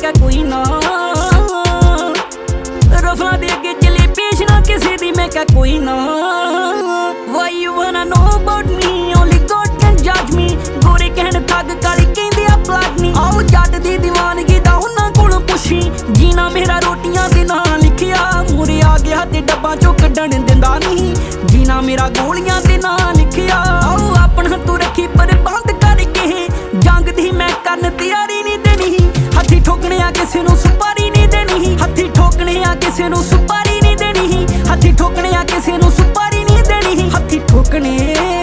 क्या कोई ना रफला दे के चले पेश ना किसी दी मैं क्या कोई ना Why you wanna know about me only God can judge me गोरे कहन थग काले कहंदे आ प्लाट नी आओ जट दी दीवानगी दा उन्हां कोलों पुछी जीना मेरा रोटियां दे नाल लिखिया मुरे आ गया ते डब्बा चों कड्ढण दिंदा नहीं जीना मेरा गोलियां दे नाल लिखिया आओ अपना तू रखी पर बंद करके जंग दी मैं करन तैयारी नहीं देनी हथी ठोकने आ किसे नूं सुपारी नहीं देनी हथी ठोकने आ किसे नूं सुपारी नहीं देनी हथी ठोकने आ किसे नूं सुपारी नहीं देनी हथी ठोकने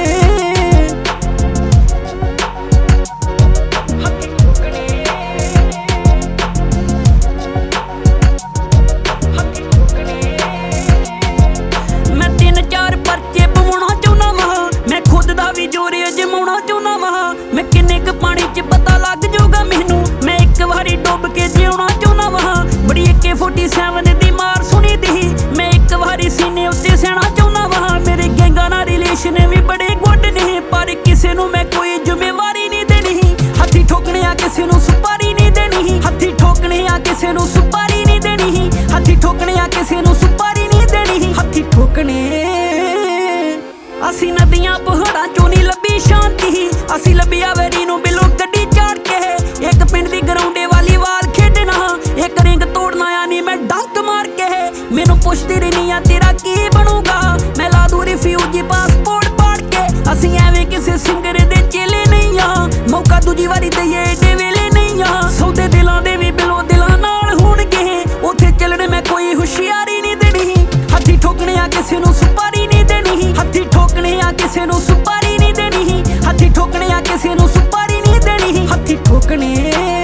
मैं 3-4 परचे पवाउणा चाहुंदा वां मैं खुद दा भी जोर अजमाउणा चाहुंदा वां मैं किन्ने क पानी च पता लग जाऊगा मैनू मैं एक वारी डुब के जिउणा चाहुंदा वां बड़ी AK-47 दी मार सुनी दी मैं एक वारी सीने उत्ते सैणा चाहुंदा वां मेरे गैंगां नाल रिलेशन भी बड़े गुड ने पर किसे नू मैं कोई जिम्मेवारी नहीं देनी हथी ठोकने आ किसे नू सुपारी नहीं देनी हथी ठोकने आ किसे नू सुपारी नहीं देनी हथी ठोकने आ किसे नू सुपारी नहीं देनी हथी ठोकने असी नदियां पहाड़ां चों नहीं लभी शांति असी लभिया वैरी नू बिलो गड्डी चाड़ के एक पिंड दी ग्राउंडे वाली वाल खेडना एक रिंग तोड़ना यानी मैं डंक मार के मैनू पुछदी रहनी आ तेरा की बनूगा मैं ला दूं रिफ्यूजी पासपोर्ट पाड़ के असी एवें किसे सिंगर दे चेले नहीं आ मौका दूजी वारी दईए एडे वेले नहीं आ सौदे दिलां दे भी बिलो दिलां नाल होणगे उत्थे चलणे मैं कोई हुशियारी नहीं देनी हथी ठोकने आ किसे नू सुपारी नहीं देनी हथी ठोकने आ किसे नू सुपारी नहीं देनी हथी ठोकने आ किसे नू सुपारी नहीं देनी हथी ठोकने